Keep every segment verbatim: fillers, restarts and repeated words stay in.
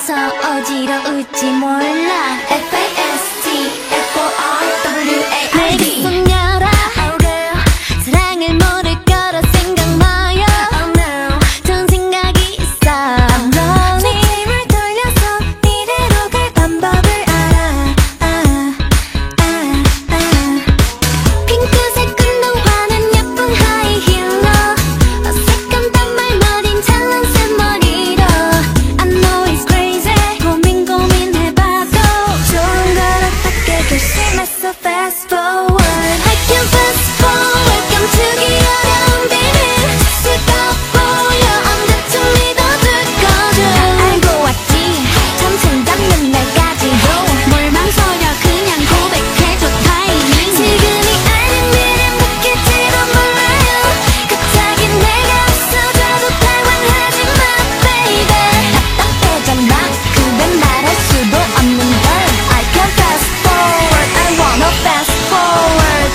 넘어서 어지러울지 몰라. 에프 에이 에스 티 에프 오 알 더블유 에이 알 디 내 가슴 열어 oh girl. 사랑을 모를 거라 생각마요. oh no 좋은 생각이 있어. I'm lonely. 내 힘을 돌려서 이대로 갈 방법을 알아. 아, 아, 아. 핑크색 운동화는 예쁜 하이힐로 어색한 단발머린 찰랑새 머리로 I know it's crazy. 고민 고민해봐도 좋은 걸 어떻게 결심했어. Fast forward I can fast forward 깜짝이 어려운 비밀 수가 보여 언제쯤 믿어줄 거죠. 알고 왔지 점점 잡는 날까지도 뭘 망설여 그냥 고백해줘 타이밍. 지금이 아닌 미래 묻힐지도 몰라요. 갑자기 내가 없어져도 당황하지 마 baby. 답답해졌나 그댄 말할 수도 없는 걸. I can fast forward I wanna fast forward.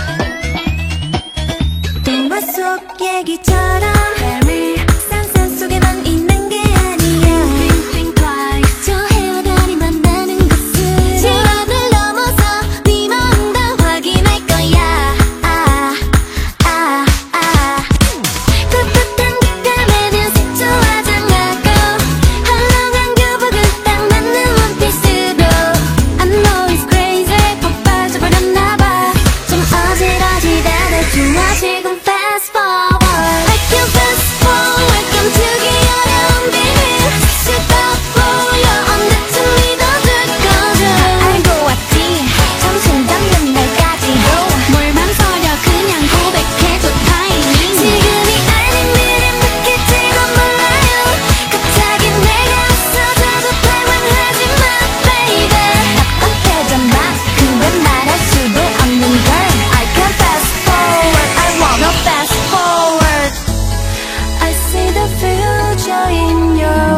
동화 속 얘기처럼 상상 속에만 있는 게 아니야. 저 헤어다니 만나는 것은 시간을 넘어서 네 마음 다 확인할 거야. 아, 아, 아. 풋풋한 빛감에 눈빛도 화장하고 헐렁한 교복을 딱 맞는 원피스로 I know it's crazy 폭발져버렸나봐. 좀 어지러지다가 좋아 지금 fast forward I can fast forward 깜짝이 어려운 비밀 수가 보여 언제쯤 믿어줄 거죠. 알고 왔지 정신 잡는 날까지도 뭘 망설여 그냥 고백해줘 타이밍. 지금이 아닌 미래 묻힐지도 몰라요. 갑자기 내가 없어져도 당황하지 마 baby. 답답해졌나 그댄 말할 수도 없는 걸. I can fast forward I wanna fast forward. I see the future in your